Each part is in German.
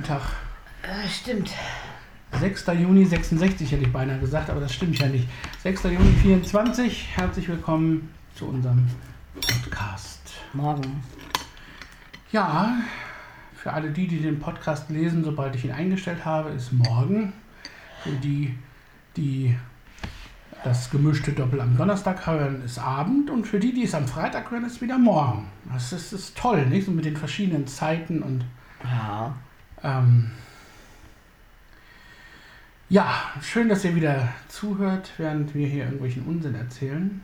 Tag? Stimmt. 6. Juni 66 hätte ich beinahe gesagt, aber das stimmt ja nicht. 6. Juni 24, herzlich willkommen zu unserem Podcast. Morgen. Ja, für alle die den Podcast lesen, sobald ich ihn eingestellt habe, ist morgen. Für die das gemischte Doppel am Donnerstag hören, ist Abend. Und für die es am Freitag hören, ist wieder morgen. Das ist toll, nicht? So mit den verschiedenen Zeiten und... Ja. Ja, schön, dass ihr wieder zuhört, während wir hier irgendwelchen Unsinn erzählen.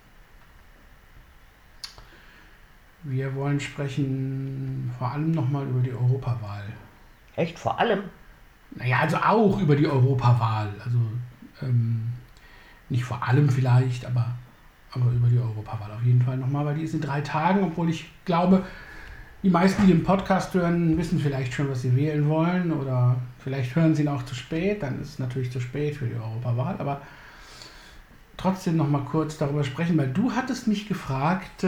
Wir wollen sprechen vor allem nochmal über die Europawahl. Echt, vor allem? Naja, also auch über die Europawahl. Also nicht vor allem vielleicht, aber über die Europawahl auf jeden Fall nochmal, weil die ist in 3 Tagen, obwohl ich glaube, die meisten, die den Podcast hören, wissen vielleicht schon, was sie wählen wollen oder vielleicht hören sie ihn auch zu spät, dann ist es natürlich zu spät für die Europawahl, aber trotzdem noch mal kurz darüber sprechen, weil du hattest mich gefragt,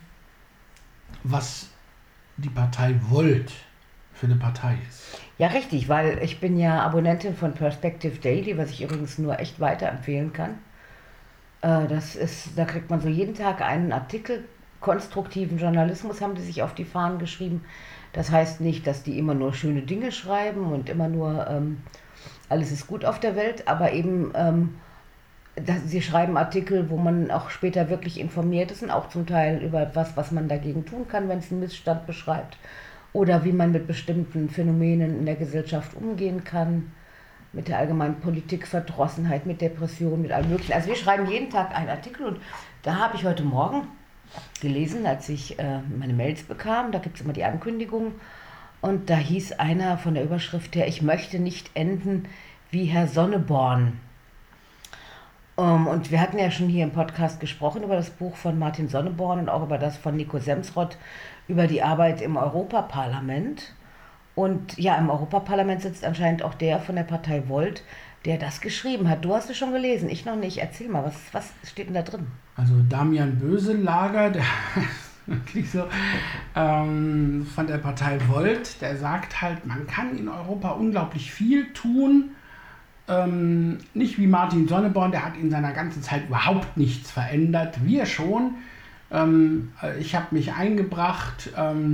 was die Partei Volt für eine Partei ist. Ja, richtig, weil ich bin ja Abonnentin von Perspective Daily, was ich übrigens nur echt weiterempfehlen kann. Da kriegt man so jeden Tag einen Artikel. Konstruktiven Journalismus haben die sich auf die Fahnen geschrieben. Das heißt nicht, dass die immer nur schöne Dinge schreiben und immer nur alles ist gut auf der Welt, aber eben sie schreiben Artikel, wo man auch später wirklich informiert ist und auch zum Teil über etwas, was man dagegen tun kann, wenn es einen Missstand beschreibt oder wie man mit bestimmten Phänomenen in der Gesellschaft umgehen kann, mit der allgemeinen Politikverdrossenheit, mit Depressionen, mit allem Möglichen. Also wir schreiben jeden Tag einen Artikel und da habe ich heute Morgen gelesen, als ich meine Mails bekam, da gibt es immer die Ankündigung und da hieß einer von der Überschrift her, ich möchte nicht enden wie Herr Sonneborn. Und wir hatten ja schon hier im Podcast gesprochen über das Buch von Martin Sonneborn und auch über das von Nico Semsrott über die Arbeit im Europaparlament. Und ja, im Europaparlament sitzt anscheinend auch der von der Partei Volt, der das geschrieben hat. Du hast es schon gelesen, ich noch nicht. Erzähl mal, was steht denn da drin? Also Damian Böselager, der wirklich so von der Partei Volt, der sagt halt, man kann in Europa unglaublich viel tun. Nicht wie Martin Sonneborn, der hat in seiner ganzen Zeit überhaupt nichts verändert. Wir schon. Ich habe mich eingebracht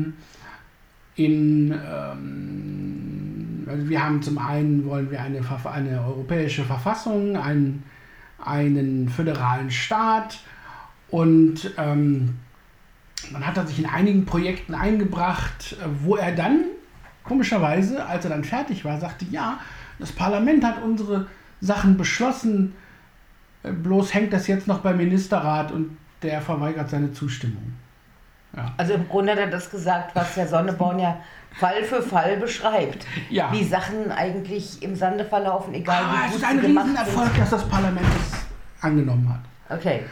also wir haben zum einen, wollen wir eine europäische Verfassung, einen föderalen Staat und dann hat er sich in einigen Projekten eingebracht, wo er dann, komischerweise, als er dann fertig war, sagte, ja, das Parlament hat unsere Sachen beschlossen, bloß hängt das jetzt noch beim Ministerrat und der verweigert seine Zustimmung. Ja. Also im Grunde hat er das gesagt, was Herr Sonneborn ja Fall für Fall beschreibt. Ja. Wie Sachen eigentlich im Sande verlaufen, egal wie gut sie gemacht sind. Es ist ein Riesenerfolg, dass das Parlament es angenommen hat. Okay.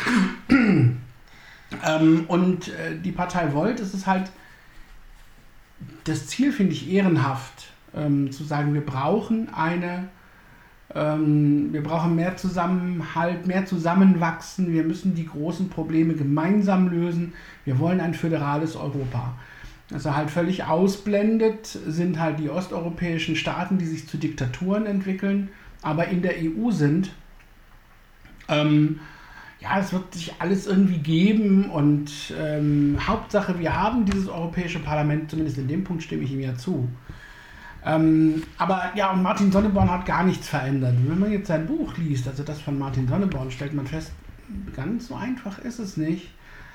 Und die Partei Volt, es ist halt, das Ziel finde ich ehrenhaft, zu sagen, wir brauchen mehr Zusammenhalt, mehr Zusammenwachsen, wir müssen die großen Probleme gemeinsam lösen, wir wollen ein föderales Europa. Was er halt völlig ausblendet, sind halt die osteuropäischen Staaten, die sich zu Diktaturen entwickeln, aber in der EU sind. Es wird sich alles irgendwie geben und Hauptsache, wir haben dieses Europäische Parlament, zumindest in dem Punkt stimme ich ihm ja zu. Aber ja, und Martin Sonneborn hat gar nichts verändert. Und wenn man jetzt sein Buch liest, also das von Martin Sonneborn, stellt man fest, ganz so einfach ist es nicht.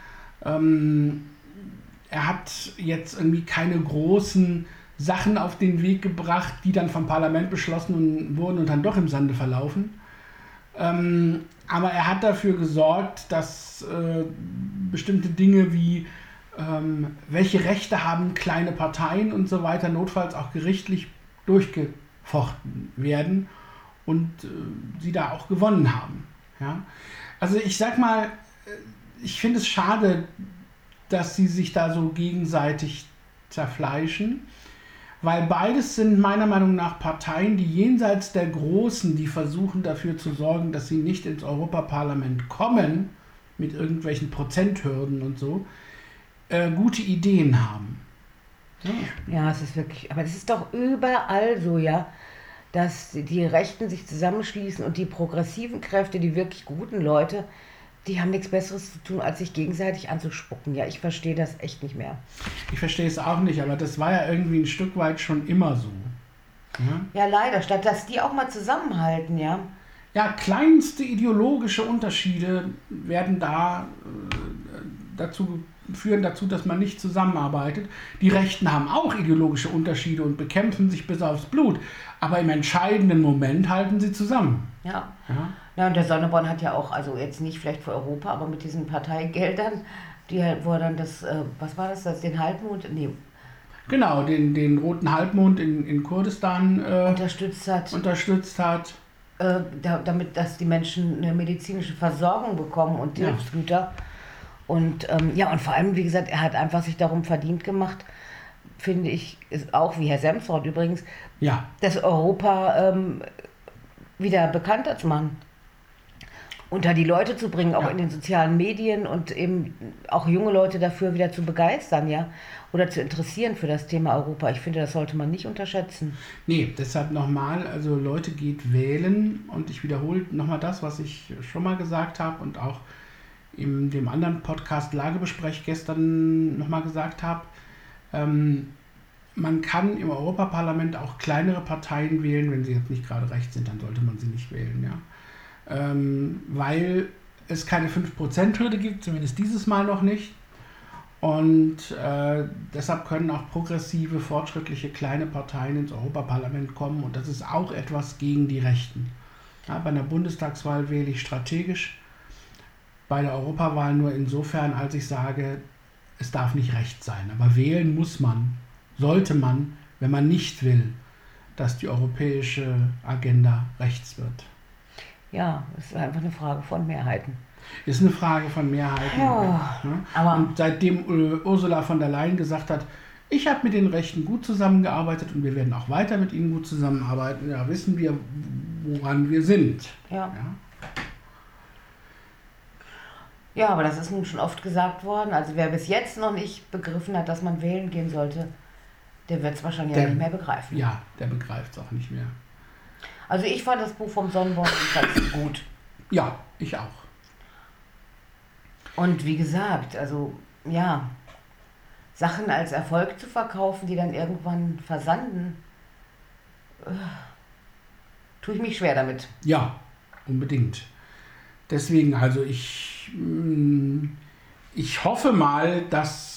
Er hat jetzt irgendwie keine großen Sachen auf den Weg gebracht, die dann vom Parlament beschlossen wurden und dann doch im Sande verlaufen. Aber er hat dafür gesorgt, dass bestimmte Dinge wie welche Rechte haben kleine Parteien und so weiter notfalls auch gerichtlich durchgefochten werden und sie da auch gewonnen haben. Ja? Also ich sag mal, ich finde es schade, dass sie sich da so gegenseitig zerfleischen, weil beides sind meiner Meinung nach Parteien, die jenseits der Großen, die versuchen dafür zu sorgen, dass sie nicht ins Europaparlament kommen, mit irgendwelchen Prozenthürden und so, gute Ideen haben. Ja, es ist wirklich, aber es ist doch überall so, ja, dass die Rechten sich zusammenschließen und die progressiven Kräfte, die wirklich guten Leute, die haben nichts Besseres zu tun, als sich gegenseitig anzuspucken. Ja, ich verstehe das echt nicht mehr. Ich verstehe es auch nicht, aber das war ja irgendwie ein Stück weit schon immer so. Ja, leider, statt dass die auch mal zusammenhalten, ja. Ja, kleinste ideologische Unterschiede werden führen dazu, dass man nicht zusammenarbeitet. Die Rechten haben auch ideologische Unterschiede und bekämpfen sich bis aufs Blut. Aber im entscheidenden Moment halten sie zusammen. Ja. Ja, und der Sonneborn hat ja auch, also jetzt nicht vielleicht für Europa, aber mit diesen Parteigeldern, wo er dann was war das, den Halbmond, Genau, den Roten Halbmond in Kurdistan unterstützt hat. Damit, dass die Menschen eine medizinische Versorgung bekommen und Hilfsgüter. Und und vor allem, wie gesagt, er hat einfach sich darum verdient gemacht, finde ich, ist auch wie Herr Semsrott übrigens, das Europa wieder bekannter zu machen. Unter die Leute zu bringen, auch in den sozialen Medien und eben auch junge Leute dafür wieder zu begeistern, ja, oder zu interessieren für das Thema Europa. Ich finde, das sollte man nicht unterschätzen. Nee, deshalb nochmal, also Leute, geht wählen, und ich wiederhole nochmal das, was ich schon mal gesagt habe und auch in dem anderen Podcast Lagebesprech gestern nochmal gesagt habe. Man kann im Europaparlament auch kleinere Parteien wählen, wenn sie jetzt nicht gerade rechts sind, dann sollte man sie nicht wählen, ja. Weil es keine 5%-Hürde gibt, zumindest dieses Mal noch nicht. Und deshalb können auch progressive, fortschrittliche kleine Parteien ins Europaparlament kommen, und das ist auch etwas gegen die Rechten. Ja, bei einer Bundestagswahl wähle ich strategisch, bei der Europawahl nur insofern, als ich sage, es darf nicht rechts sein. Aber wählen sollte man, wenn man nicht will, dass die europäische Agenda rechts wird. Ja, es ist einfach eine Frage von Mehrheiten. Ist eine Frage von Mehrheiten. Ja, ne? Und seitdem Ursula von der Leyen gesagt hat, ich habe mit den Rechten gut zusammengearbeitet und wir werden auch weiter mit ihnen gut zusammenarbeiten, ja, wissen wir, woran wir sind. Ja, aber das ist nun schon oft gesagt worden. Also wer bis jetzt noch nicht begriffen hat, dass man wählen gehen sollte, der wird es wahrscheinlich nicht mehr begreifen. Ja, der begreift es auch nicht mehr. Also ich fand das Buch vom Sonnenborn gut. Ja, ich auch. Und wie gesagt, also ja, Sachen als Erfolg zu verkaufen, die dann irgendwann versanden, tue ich mich schwer damit. Ja, unbedingt. Deswegen, also ich hoffe mal, dass,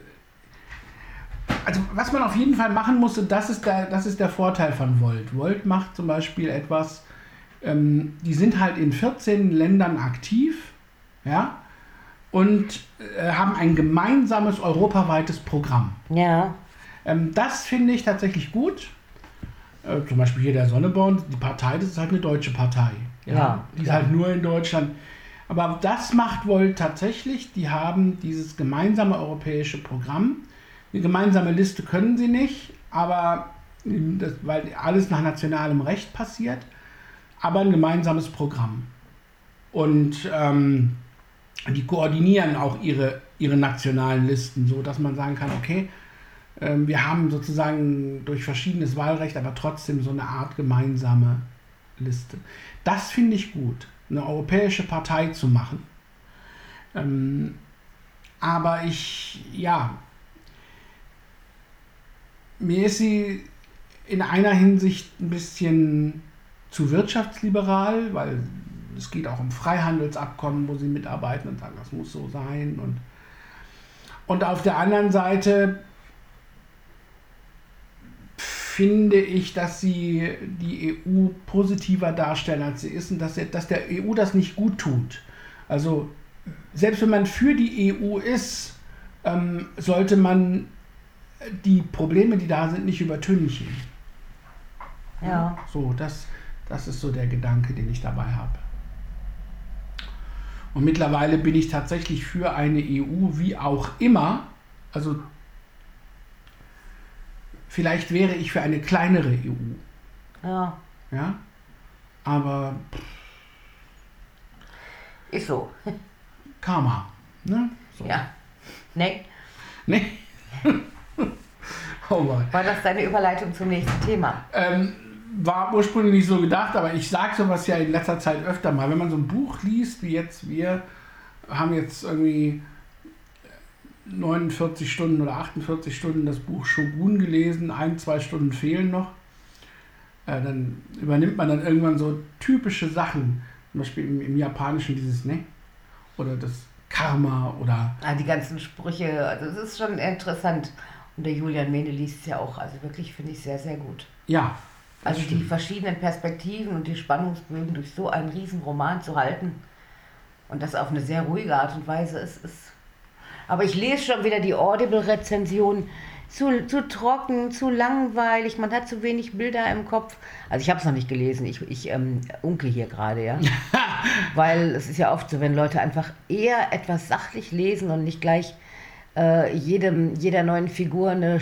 also was man auf jeden Fall machen muss, und das ist der Vorteil von Volt. Volt macht zum Beispiel etwas, die sind halt in 14 Ländern aktiv, ja, und haben ein gemeinsames europaweites Programm. Ja. Das finde ich tatsächlich gut. Zum Beispiel hier der Sonneborn, die Partei, das ist halt eine deutsche Partei. Ja, die ist halt nur in Deutschland. Aber das macht Volt tatsächlich. Die haben dieses gemeinsame europäische Programm. Eine gemeinsame Liste können sie nicht, aber weil alles nach nationalem Recht passiert. Aber ein gemeinsames Programm. Und die koordinieren auch ihre nationalen Listen, so dass man sagen kann, okay, wir haben sozusagen durch verschiedenes Wahlrecht, aber trotzdem so eine Art gemeinsame Liste. Das finde ich gut, eine europäische Partei zu machen. Aber mir ist sie in einer Hinsicht ein bisschen zu wirtschaftsliberal, weil es geht auch um Freihandelsabkommen, wo sie mitarbeiten und sagen, das muss so sein. Und auf der anderen Seite finde ich, dass sie die EU positiver darstellen, als sie ist, und dass der EU das nicht gut tut. Also selbst wenn man für die EU ist, sollte man die Probleme, die da sind, nicht übertünchen. Ja. So, das ist so der Gedanke, den ich dabei habe. Und mittlerweile bin ich tatsächlich für eine EU, wie auch immer. Also vielleicht wäre ich für eine kleinere EU. Ja. Ja? Aber ist so. Karma. Ne? So. Ja. Nee. Nee. Oh Mann. War das deine Überleitung zum nächsten Thema? War ursprünglich nicht so gedacht, aber ich sage sowas ja in letzter Zeit öfter mal. Wenn man so ein Buch liest, wie jetzt wir haben jetzt irgendwie 49 Stunden oder 48 Stunden das Buch Shogun gelesen, 1-2 Stunden fehlen noch. Dann übernimmt man dann irgendwann so typische Sachen, zum Beispiel im Japanischen dieses Ne oder das Karma oder... Die ganzen Sprüche, also das ist schon interessant. Und der Julian Mehne liest es ja auch, also wirklich finde ich sehr, sehr gut. Ja. Also die verschiedenen Perspektiven und die Spannungsbögen durch so einen riesen Roman zu halten und das auf eine sehr ruhige Art und Weise ist. Aber ich lese schon wieder die Audible-Rezension. Zu trocken, zu langweilig, man hat zu wenig Bilder im Kopf. Also ich habe es noch nicht gelesen, ich unke hier gerade, ja. Weil es ist ja oft so, wenn Leute einfach eher etwas sachlich lesen und nicht gleich jeder neuen Figur eine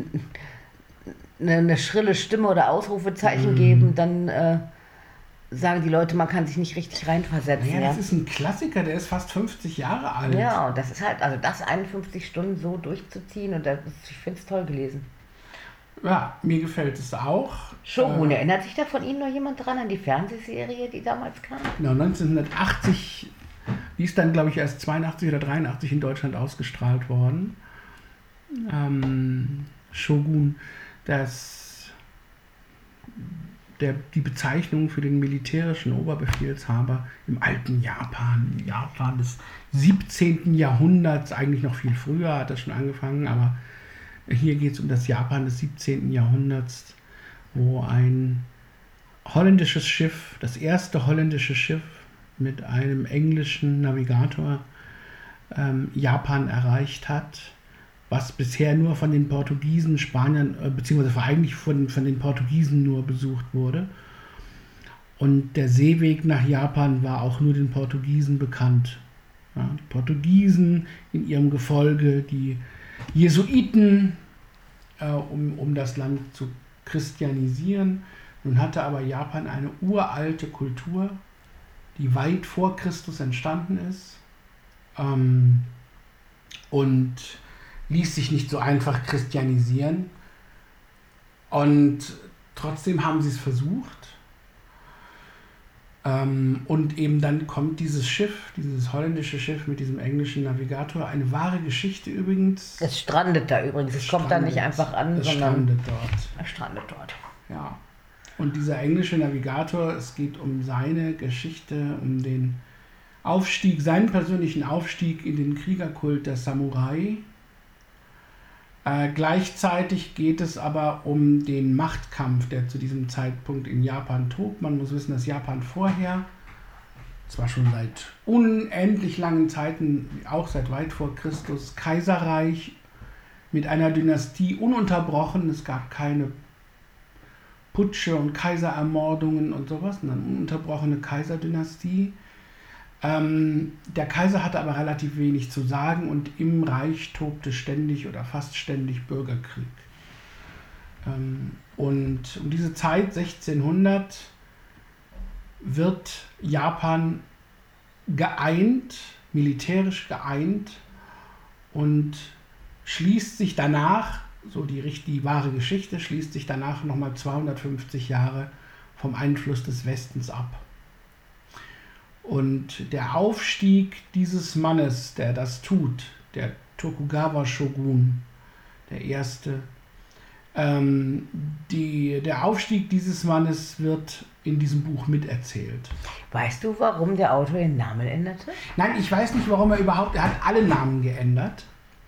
schrille Stimme oder Ausrufezeichen geben, dann sagen die Leute, man kann sich nicht richtig reinversetzen. Ja, das ist ein Klassiker, der ist fast 50 Jahre alt. Ja, und das ist halt, also das 51 Stunden so durchzuziehen, und ich finde es toll gelesen. Ja, mir gefällt es auch. Shogun, erinnert sich da von Ihnen noch jemand dran an die Fernsehserie, die damals kam? Genau, 1980, die ist dann, glaube ich, erst 82 oder 83 in Deutschland ausgestrahlt worden. Shogun, die Bezeichnung für den militärischen Oberbefehlshaber im alten Japan des 17. Jahrhunderts, eigentlich noch viel früher hat das schon angefangen, aber hier geht es um das Japan des 17. Jahrhunderts, wo ein holländisches Schiff, das erste holländische Schiff mit einem englischen Navigator Japan erreicht hat, was bisher nur von den Portugiesen, Spaniern, beziehungsweise eigentlich von den Portugiesen nur besucht wurde. Und der Seeweg nach Japan war auch nur den Portugiesen bekannt. Ja, die Portugiesen in ihrem Gefolge, die Jesuiten, um das Land zu christianisieren. Nun hatte aber Japan eine uralte Kultur, die weit vor Christus entstanden ist und ließ sich nicht so einfach christianisieren. Und trotzdem haben sie es versucht. Und eben dann kommt dieses Schiff, dieses holländische Schiff mit diesem englischen Navigator, eine wahre Geschichte übrigens. Es strandet da übrigens, es kommt da nicht einfach an, sondern es strandet dort. Ja. Und dieser englische Navigator, es geht um seine Geschichte, um den Aufstieg, seinen persönlichen Aufstieg in den Kriegerkult der Samurai. Gleichzeitig geht es aber um den Machtkampf, der zu diesem Zeitpunkt in Japan tobt. Man muss wissen, dass Japan vorher, zwar schon seit unendlich langen Zeiten, auch seit weit vor Christus, Kaiserreich mit einer Dynastie ununterbrochen. Es gab keine Putsche und Kaiserermordungen und sowas, eine ununterbrochene Kaiserdynastie. Der Kaiser hatte aber relativ wenig zu sagen und im Reich tobte ständig oder fast ständig Bürgerkrieg. Und um diese Zeit, 1600, wird Japan geeint, militärisch geeint und schließt sich danach, so die wahre Geschichte, schließt sich danach nochmal 250 Jahre vom Einfluss des Westens ab. Und der Aufstieg dieses Mannes, der das tut, der Tokugawa-Shogun, der erste, der Aufstieg dieses Mannes wird in diesem Buch miterzählt. Weißt du, warum der Autor den Namen änderte? Nein, ich weiß nicht, warum er hat alle Namen geändert.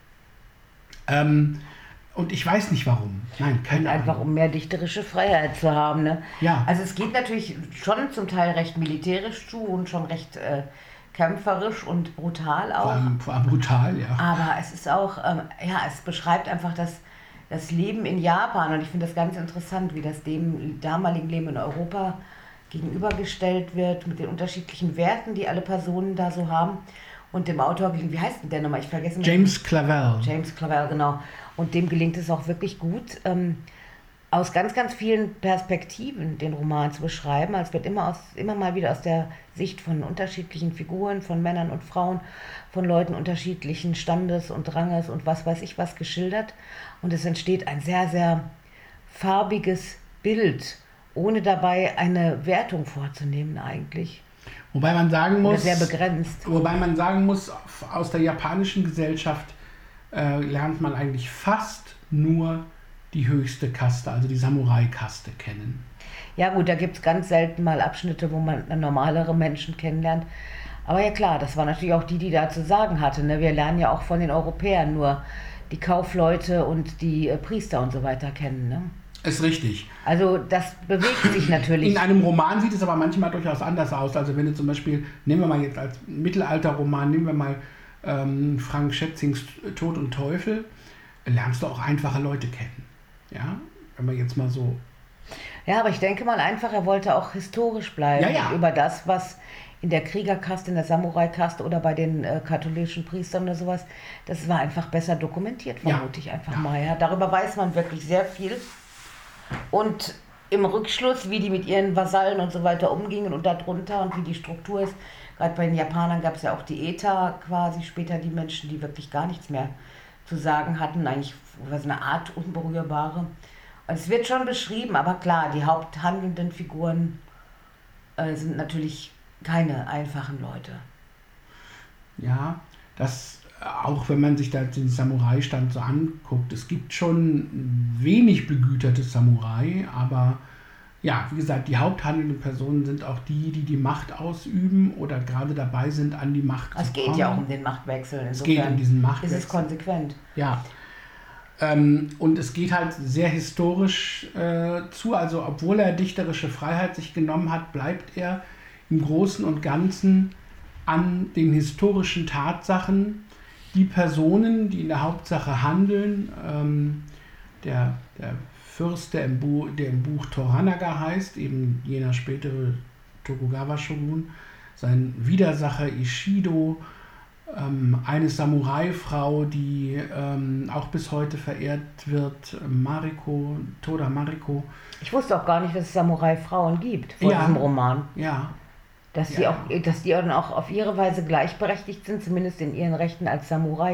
Und ich weiß nicht warum. Nein, keine Ahnung. Einfach um mehr dichterische Freiheit zu haben. Ne? Ja. Also es geht natürlich schon zum Teil recht militärisch zu und schon recht kämpferisch und brutal auch. Vor allem brutal, ja. Aber es ist auch, es beschreibt einfach das Leben in Japan. Und ich finde das ganz interessant, wie das dem damaligen Leben in Europa gegenübergestellt wird mit den unterschiedlichen Werten, die alle Personen da so haben. Und dem Autor, wie heißt denn der nochmal? Ich vergesse mal. James Clavell. James Clavell, genau. Und dem gelingt es auch wirklich gut, aus ganz, ganz vielen Perspektiven den Roman zu beschreiben. Also es wird immer mal wieder aus der Sicht von unterschiedlichen Figuren, von Männern und Frauen, von Leuten unterschiedlichen Standes und Ranges und was weiß ich was geschildert. Und es entsteht ein sehr, sehr farbiges Bild, ohne dabei eine Wertung vorzunehmen eigentlich. Wobei man sagen muss, sehr begrenzt. Wobei man sagen muss, aus der japanischen Gesellschaft lernt man eigentlich fast nur die höchste Kaste, also die Samurai-Kaste kennen. Ja gut, da gibt es ganz selten mal Abschnitte, wo man normalere Menschen kennenlernt. Aber ja klar, das war natürlich auch die da zu sagen hatte. Ne? Wir lernen ja auch von den Europäern nur die Kaufleute und die Priester und so weiter kennen. Ne? Ist richtig. Also das bewegt sich natürlich. In einem Roman sieht es aber manchmal durchaus anders aus. Also wenn du zum Beispiel, nehmen wir mal jetzt als Mittelalterroman, nehmen wir mal Frank Schätzings Tod und Teufel, lernst du auch einfache Leute kennen. Ja, wenn man jetzt mal so... Ja, aber ich denke mal einfach, er wollte auch historisch bleiben. Ja. Über das, was in der Kriegerkaste, in der Samurai-Kaste oder bei den katholischen Priestern oder sowas, das war einfach besser dokumentiert, vermute ich einfach mal. Ja. Darüber weiß man wirklich sehr viel. Und im Rückschluss, wie die mit ihren Vasallen und so weiter umgingen und darunter und wie die Struktur ist, gerade bei den Japanern gab es ja auch die Eta quasi, später die Menschen, die wirklich gar nichts mehr zu sagen hatten, eigentlich so eine Art Unberührbare. Und es wird schon beschrieben, aber klar, die haupthandelnden Figuren sind natürlich keine einfachen Leute. Ja, das, auch wenn man sich da den Samurai-Stand so anguckt, es gibt schon wenig begüterte Samurai, aber ja, wie gesagt, die haupthandelnden Personen sind auch die Macht ausüben oder gerade dabei sind, an die Macht zu kommen. Es geht ja auch um den Machtwechsel. Es geht um diesen Machtwechsel. Ist es konsequent. Ja. Und es geht halt sehr historisch zu, also obwohl er dichterische Freiheit sich genommen hat, bleibt er im Großen und Ganzen an den historischen Tatsachen. Die Personen, die in der Hauptsache handeln, der Fürst, der im Buch Toranaga heißt, eben jener spätere Tokugawa-Shogun, sein Widersacher Ishido, eine Samurai-Frau, die auch bis heute verehrt wird, Toda Mariko. Ich wusste auch gar nicht, dass es Samurai-Frauen gibt vor diesem Roman. Ja. Dass die dann auch auf ihre Weise gleichberechtigt sind, zumindest in ihren Rechten als Samurai.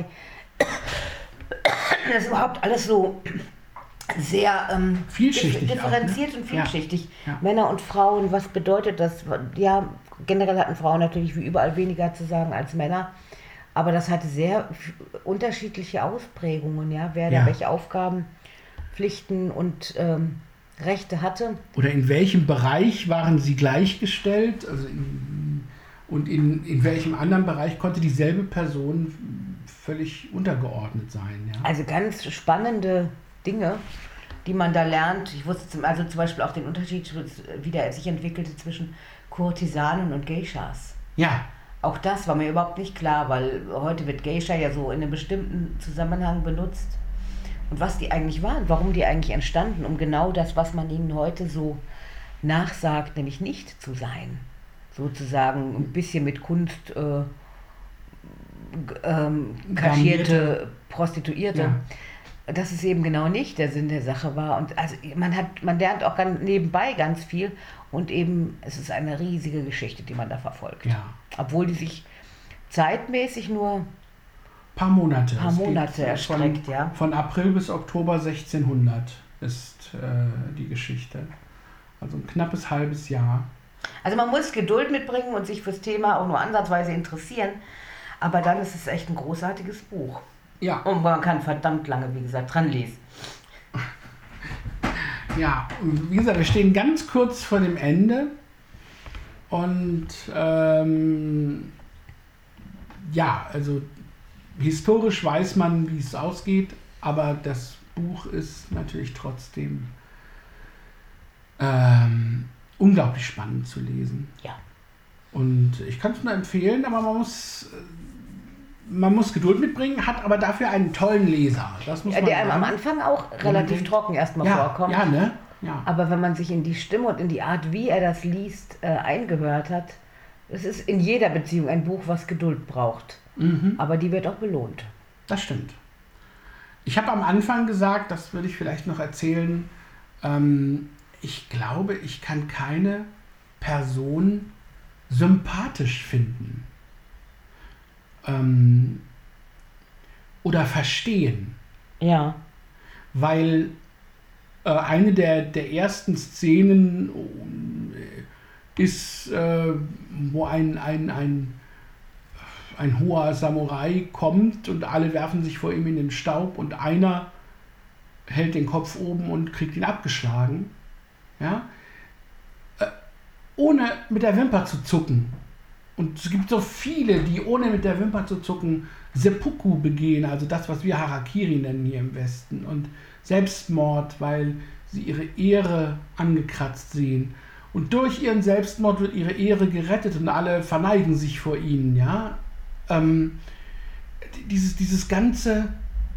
Das ist überhaupt alles so sehr vielschichtig differenziert auch, ne? Und vielschichtig. Ja. Männer und Frauen, was bedeutet das? Ja, generell hatten Frauen natürlich wie überall weniger zu sagen als Männer. Aber das hatte sehr unterschiedliche Ausprägungen, ja, wer da welche Aufgaben, Pflichten und Rechte hatte. Oder in welchem Bereich waren sie gleichgestellt? Also und in welchem anderen Bereich konnte dieselbe Person völlig untergeordnet sein? Ja? Also ganz spannende Dinge, die man da lernt. Ich wusste zum Beispiel auch den Unterschied, wie der sich entwickelte zwischen Kurtisanen und Geishas. Ja. Auch das war mir überhaupt nicht klar, weil heute wird Geisha ja so in einem bestimmten Zusammenhang benutzt. Und was die eigentlich waren, warum die eigentlich entstanden, um genau das, was man ihnen heute so nachsagt, nämlich nicht zu sein. Sozusagen ein bisschen mit Kunst kaschierte Prostituierte. Ja. Dass es eben genau nicht der Sinn der Sache war. Und also man lernt auch nebenbei ganz viel und eben es ist eine riesige Geschichte, die man da verfolgt. Ja. Obwohl die sich zeitmäßig nur paar Monate erstreckt. Von April bis Oktober 1600 ist die Geschichte. Also ein knappes halbes Jahr. Also man muss Geduld mitbringen und sich fürs Thema auch nur ansatzweise interessieren. Aber dann ist es echt ein großartiges Buch. Ja. Und man kann verdammt lange, wie gesagt, dran lesen. Ja, und wie gesagt, wir stehen ganz kurz vor dem Ende. Und also historisch weiß man, wie es ausgeht, aber das Buch ist natürlich trotzdem unglaublich spannend zu lesen. Ja. Und ich kann es nur empfehlen, aber man muss Geduld mitbringen, hat aber dafür einen tollen Leser. Das muss man der einem am Anfang auch relativ trocken erstmal vorkommt. Ja, ne? Ja. Aber wenn man sich in die Stimme und in die Art, wie er das liest, eingehört hat, es ist in jeder Beziehung ein Buch, was Geduld braucht. Mhm. Aber die wird auch belohnt. Das stimmt. Ich habe am Anfang gesagt, das würde ich vielleicht noch erzählen, Ich glaube, ich kann keine Person sympathisch finden oder verstehen. Ja. Weil eine der ersten Szenen ist, wo ein hoher Samurai kommt und alle werfen sich vor ihm in den Staub und einer hält den Kopf oben und kriegt ihn abgeschlagen. Ja? Ohne mit der Wimper zu zucken. Und es gibt so viele, die ohne mit der Wimper zu zucken Seppuku begehen, also das, was wir Harakiri nennen hier im Westen. Und Selbstmord, weil sie ihre Ehre angekratzt sehen. Und durch ihren Selbstmord wird ihre Ehre gerettet und alle verneigen sich vor ihnen. Ja? Dieses ganze,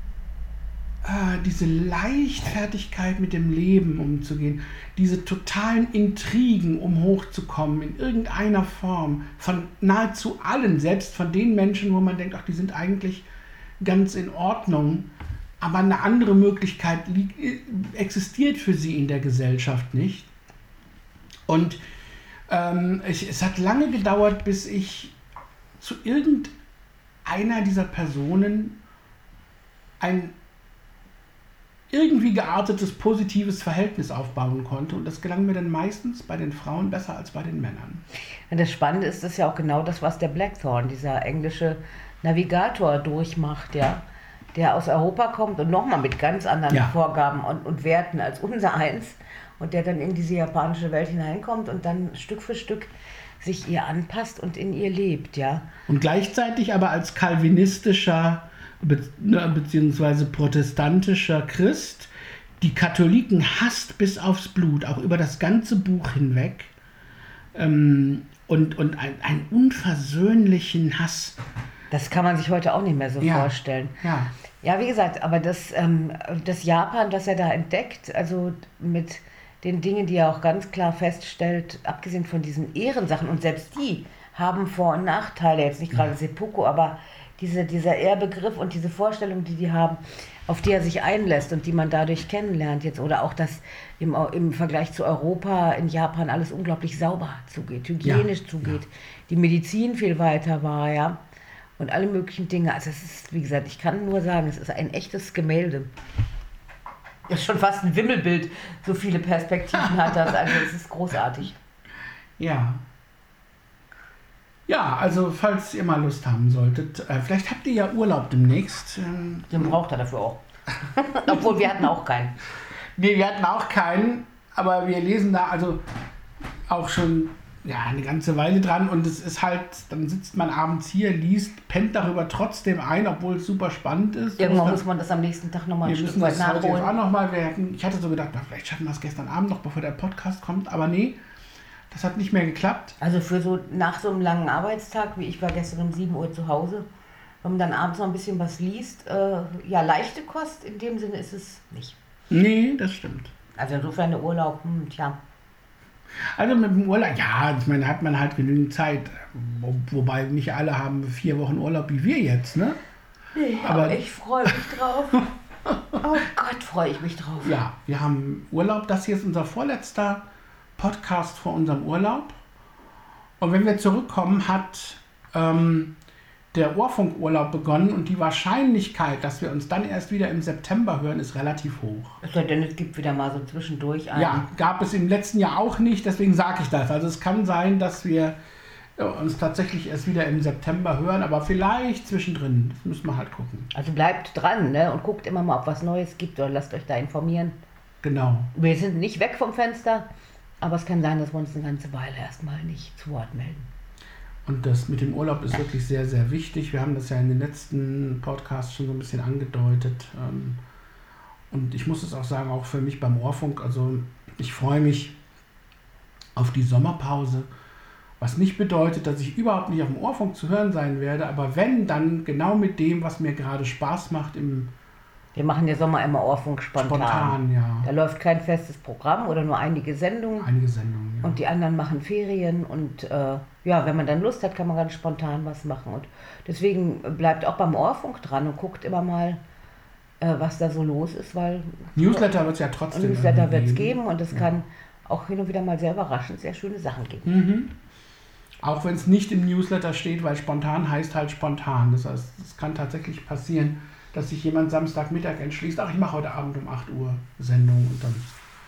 diese Leichtfertigkeit mit dem Leben umzugehen, diese totalen Intrigen, um hochzukommen in irgendeiner Form, von nahezu allen, selbst von den Menschen, wo man denkt, ach, die sind eigentlich ganz in Ordnung, aber eine andere Möglichkeit existiert für sie in der Gesellschaft nicht. Und es hat lange gedauert, bis ich zu irgendeiner dieser Personen ein irgendwie geartetes, positives Verhältnis aufbauen konnte. Und das gelang mir dann meistens bei den Frauen besser als bei den Männern. Und das Spannende ist, das ja auch genau das, was der Blackthorn, dieser englische Navigator, durchmacht, ja, der aus Europa kommt und nochmal mit ganz anderen Vorgaben und Werten als unser eins und der dann in diese japanische Welt hineinkommt und dann Stück für Stück sich ihr anpasst und in ihr lebt, ja. Und gleichzeitig aber als kalvinistischer beziehungsweise protestantischer Christ die Katholiken hasst bis aufs Blut, auch über das ganze Buch hinweg, und einen unversöhnlichen Hass. Das kann man sich heute auch nicht mehr so vorstellen. Ja, wie gesagt, aber das Japan, das er da entdeckt, also mit den Dingen, die er auch ganz klar feststellt, abgesehen von diesen Ehrensachen, und selbst die haben Vor- und Nachteile, jetzt nicht gerade Seppuku, aber dieser Ehrbegriff und diese Vorstellung, die haben, auf die er sich einlässt und die man dadurch kennenlernt jetzt, oder auch, dass im Vergleich zu Europa in Japan alles unglaublich sauber zugeht, hygienisch zugeht, die Medizin viel weiter war, ja, und alle möglichen Dinge. Also es ist, wie gesagt, ich kann nur sagen, es ist ein echtes Gemälde. Das ist schon fast ein Wimmelbild, so viele Perspektiven hat das, also es ist großartig. Ja. Ja, also falls ihr mal Lust haben solltet, vielleicht habt ihr ja Urlaub demnächst. Den braucht er dafür auch. Obwohl, wir hatten auch keinen. Nee, wir hatten auch keinen, aber wir lesen da also auch schon eine ganze Weile dran und es ist halt, dann sitzt man abends hier, liest, pennt darüber trotzdem ein, obwohl es super spannend ist. Irgendwann muss man das am nächsten Tag nochmal ein Stück weit nachholen. Heute jetzt auch noch mal. Ich hatte so gedacht, vielleicht schaffen wir es gestern Abend noch, bevor der Podcast kommt, aber nee. Das hat nicht mehr geklappt. Also für nach so einem langen Arbeitstag, wie ich war gestern um 7 Uhr zu Hause, wenn man dann abends noch ein bisschen was liest, leichte Kost in dem Sinne ist es nicht. Nee, das stimmt. Also insofern der Urlaub, Also mit dem Urlaub, ich meine, hat man halt genügend Zeit. Wobei nicht alle haben 4 Wochen Urlaub wie wir jetzt, ne? Nee, aber ich freue mich drauf. Oh Gott, freue ich mich drauf. Ja, wir haben Urlaub. Das hier ist unser vorletzter Podcast vor unserem Urlaub. Und wenn wir zurückkommen, hat der Ohrfunkurlaub begonnen und die Wahrscheinlichkeit, dass wir uns dann erst wieder im September hören, ist relativ hoch. Es sei denn, es gibt wieder mal so zwischendurch einen. Ja, gab es im letzten Jahr auch nicht, deswegen sage ich das. Also es kann sein, dass wir uns tatsächlich erst wieder im September hören, aber vielleicht zwischendrin. Das müssen wir halt gucken. Also bleibt dran, ne? Und guckt immer mal, ob was Neues gibt oder lasst euch da informieren. Genau. Wir sind nicht weg vom Fenster. Aber es kann sein, dass wir uns eine ganze Weile erstmal nicht zu Wort melden. Und das mit dem Urlaub ist wirklich sehr, sehr wichtig. Wir haben das ja in den letzten Podcasts schon so ein bisschen angedeutet. Und ich muss es auch sagen, auch für mich beim Ohrfunk, also ich freue mich auf die Sommerpause, was nicht bedeutet, dass ich überhaupt nicht auf dem Ohrfunk zu hören sein werde, aber wenn, dann genau mit dem, was mir gerade Spaß macht Wir machen ja Sommer immer Ohrfunk spontan. Da läuft kein festes Programm oder nur einige Sendungen. Ja. Und die anderen machen Ferien und wenn man dann Lust hat, kann man ganz spontan was machen. Und deswegen bleibt auch beim Ohrfunk dran und guckt immer mal, was da so los ist, weil Newsletter wird es ja trotzdem Newsletter wird es geben und es kann auch hin und wieder mal sehr überraschend sehr schöne Sachen geben. Mhm. Auch wenn es nicht im Newsletter steht, weil spontan heißt halt spontan. Das heißt, es kann tatsächlich passieren, dass sich jemand Samstagmittag entschließt, ach, ich mache heute Abend um 8 Uhr Sendung und dann,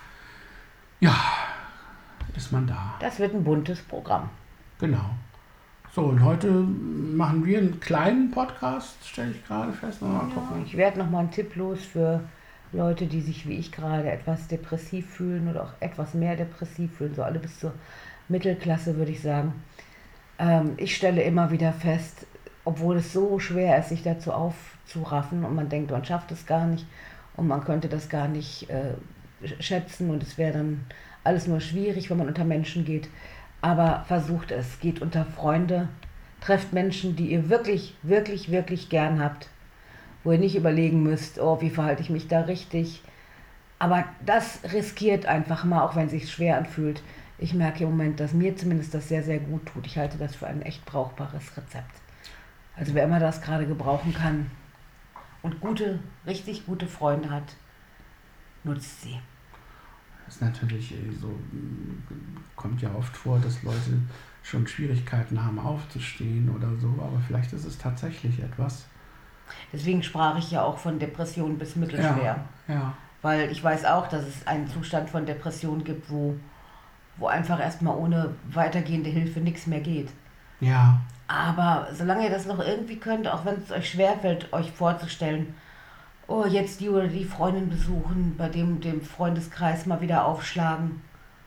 ja, ist man da. Das wird ein buntes Programm. Genau. So, und heute machen wir einen kleinen Podcast, stelle ich gerade fest. Mal gucken. Ich werde nochmal einen Tipp los für Leute, die sich wie ich gerade etwas depressiv fühlen oder auch etwas mehr depressiv fühlen, so alle bis zur Mittelklasse würde ich sagen. Ich stelle immer wieder fest, obwohl es so schwer ist, sich dazu aufzuraffen und man denkt, man schafft es gar nicht und man könnte das gar nicht schätzen und es wäre dann alles nur schwierig, wenn man unter Menschen geht. Aber versucht es, geht unter Freunde, trefft Menschen, die ihr wirklich, wirklich, wirklich gern habt, wo ihr nicht überlegen müsst, oh, wie verhalte ich mich da richtig. Aber das riskiert einfach mal, auch wenn es sich schwer anfühlt. Ich merke im Moment, dass mir zumindest das sehr, sehr gut tut. Ich halte das für ein echt brauchbares Rezept. Also wer immer das gerade gebrauchen kann und richtig gute Freunde hat, nutzt sie. Das ist natürlich so, kommt ja oft vor, dass Leute schon Schwierigkeiten haben aufzustehen oder so, aber vielleicht ist es tatsächlich etwas. Deswegen sprach ich ja auch von Depression bis mittelschwer. Ja. Weil ich weiß auch, dass es einen Zustand von Depression gibt, wo einfach erstmal ohne weitergehende Hilfe nichts mehr geht. Ja. Aber solange ihr das noch irgendwie könnt, auch wenn es euch schwerfällt, euch vorzustellen, oh, jetzt die oder die Freundin besuchen, bei dem Freundeskreis mal wieder aufschlagen.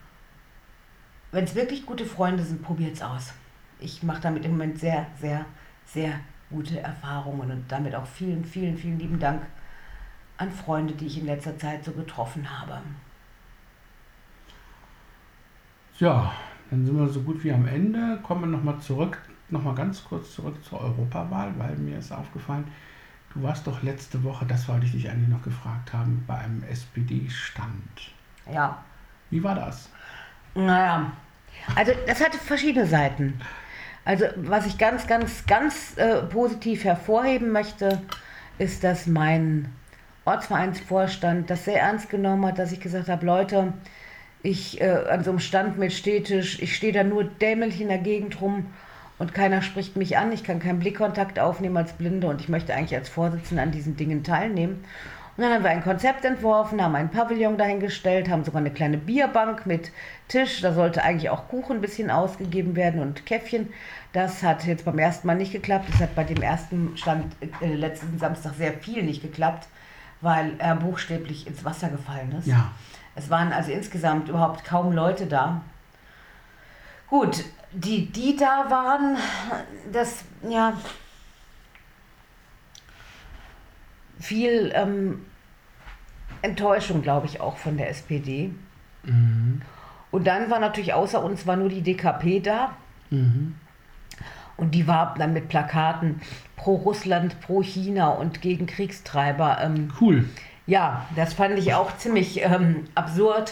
Wenn es wirklich gute Freunde sind, probiert's aus. Ich mache damit im Moment sehr, sehr, sehr gute Erfahrungen und damit auch vielen, vielen, vielen lieben Dank an Freunde, die ich in letzter Zeit so getroffen habe. Ja, dann sind wir so gut wie am Ende. Kommen wir nochmal ganz kurz zurück zur Europawahl, weil mir ist aufgefallen, du warst doch letzte Woche, das wollte ich dich eigentlich noch gefragt haben, bei einem SPD-Stand. Ja. Wie war das? Naja, also das hatte verschiedene Seiten. Also was ich ganz, ganz, ganz positiv hervorheben möchte, ist, dass mein Ortsvereinsvorstand das sehr ernst genommen hat, dass ich gesagt habe, Leute, ich an so einem Stand mit Stehtisch, ich stehe da nur dämlich in der Gegend rum und keiner spricht mich an, ich kann keinen Blickkontakt aufnehmen als Blinde und ich möchte eigentlich als Vorsitzende an diesen Dingen teilnehmen. Und dann haben wir ein Konzept entworfen, haben einen Pavillon dahingestellt, haben sogar eine kleine Bierbank mit Tisch, da sollte eigentlich auch Kuchen ein bisschen ausgegeben werden und Käffchen. Das hat jetzt beim ersten Mal nicht geklappt, das hat bei dem ersten Stand letzten Samstag sehr viel nicht geklappt, weil er buchstäblich ins Wasser gefallen ist. Ja. Es waren also insgesamt überhaupt kaum Leute da. Gut, die da waren, das, ja, viel Enttäuschung, glaube ich, auch von der SPD. Mhm. Und dann war natürlich außer uns war nur die DKP da. Mhm. Und die war dann mit Plakaten pro Russland, pro China und gegen Kriegstreiber. Cool. Ja, das fand ich auch ziemlich absurd.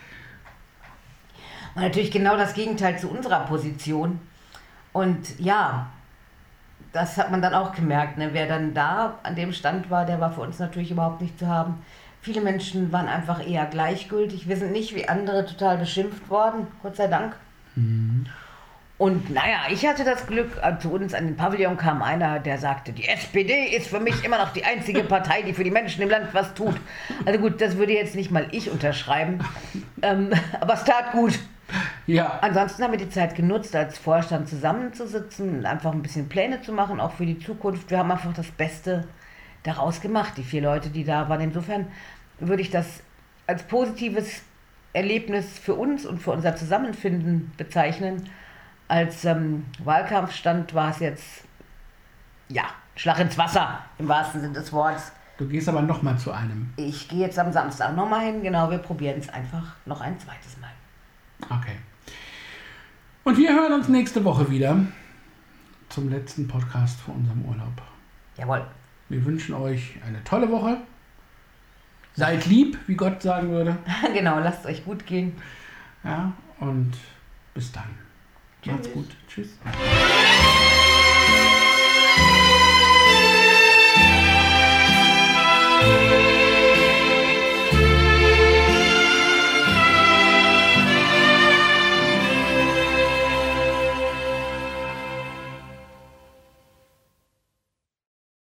Und natürlich genau das Gegenteil zu unserer Position. Und ja, das hat man dann auch gemerkt. Ne? Wer dann da an dem Stand war, der war für uns natürlich überhaupt nicht zu haben. Viele Menschen waren einfach eher gleichgültig. Wir sind nicht wie andere total beschimpft worden, Gott sei Dank. Mhm. Und naja, ich hatte das Glück, zu uns an den Pavillon kam einer, der sagte, die SPD ist für mich immer noch die einzige Partei, die für die Menschen im Land was tut. Also gut, das würde jetzt nicht mal ich unterschreiben, aber es tat gut. Ja. Ansonsten haben wir die Zeit genutzt, als Vorstand zusammenzusitzen und einfach ein bisschen Pläne zu machen, auch für die Zukunft. Wir haben einfach das Beste daraus gemacht, die 4 Leute, die da waren. Insofern würde ich das als positives Erlebnis für uns und für unser Zusammenfinden bezeichnen. Als Wahlkampfstand war es jetzt, ja, Schlag ins Wasser, im wahrsten Sinne des Wortes. Du gehst aber nochmal zu einem. Ich gehe jetzt am Samstag nochmal hin, genau, wir probieren es einfach noch ein zweites Mal. Okay. Und wir hören uns nächste Woche wieder zum letzten Podcast vor unserem Urlaub. Jawohl. Wir wünschen euch eine tolle Woche. Seid lieb, wie Gott sagen würde. Genau, lasst euch gut gehen. Ja, und bis dann. Tschüss. Macht's gut. Tschüss.